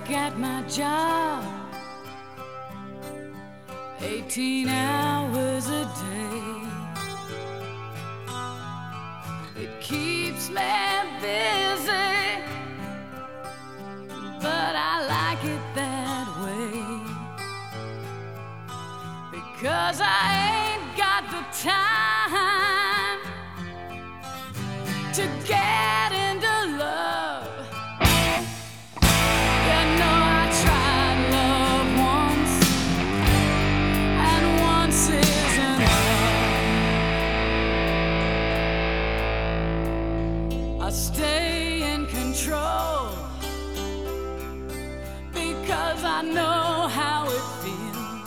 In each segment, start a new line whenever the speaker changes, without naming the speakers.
work at my job, 18 hours a day. It keeps me busy, but I like it that way, because I ain't got the time to get into love. You know, I tried love once, and once isn't enough. I stay in control because I know how it feels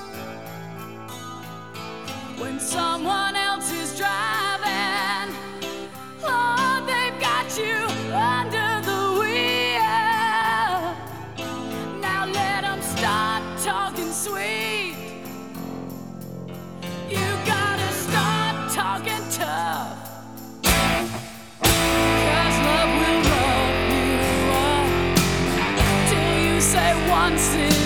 when someone else is driving. Lord, they've got you under the wheel. Now let them start talking sweet. You gotta start talking tough, 'cause love will rough you up till you say once in